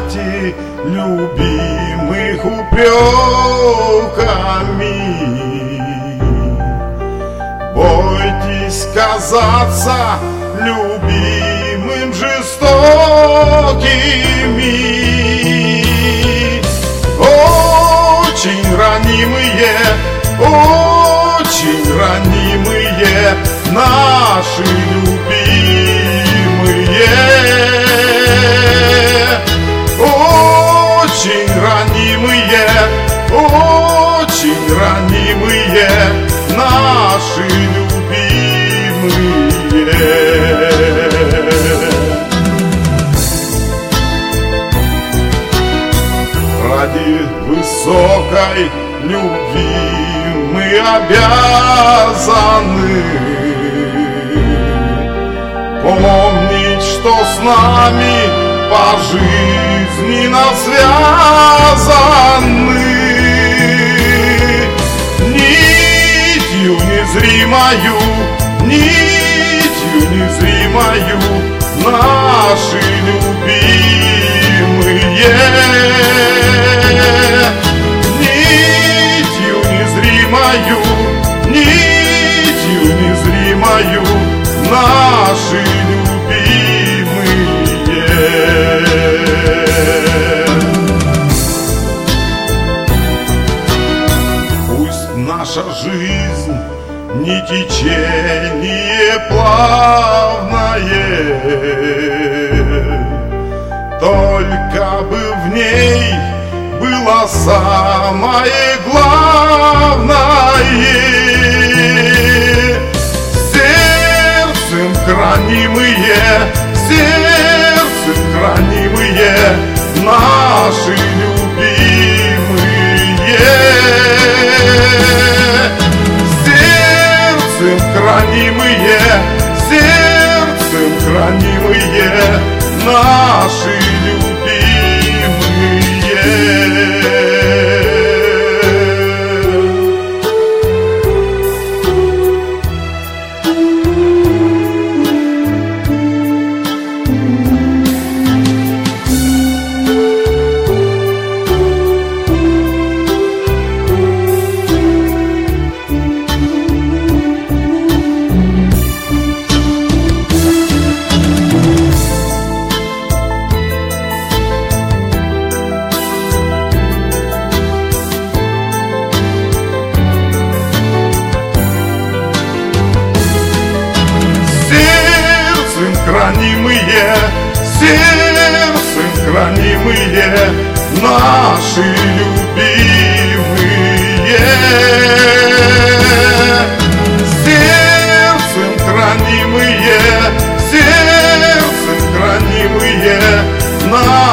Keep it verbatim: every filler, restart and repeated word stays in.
пугайте любимых упреками. Бойтесь казаться любимым жестокими. Очень ранимые, очень ранимые наши любимые. Очень ранимые, очень ранимые наши любимые. Ради высокой любви мы обязаны помнить, что с нами по жизни связаны нитью незримою, нитью незримою наши любимые. Нитью незримою, нитью незримою наши любимые. Пусть наша жизнь не течение плавное, только бы в ней было самое главное. Сердцем хранимые, сердцем хранимые наши любимые. Сердцем хранимые, сердцем хранимые наши любимые. Хранимые, сердцем хранимые наши любимые. Сердцем хранимые, сердцем хранимые наши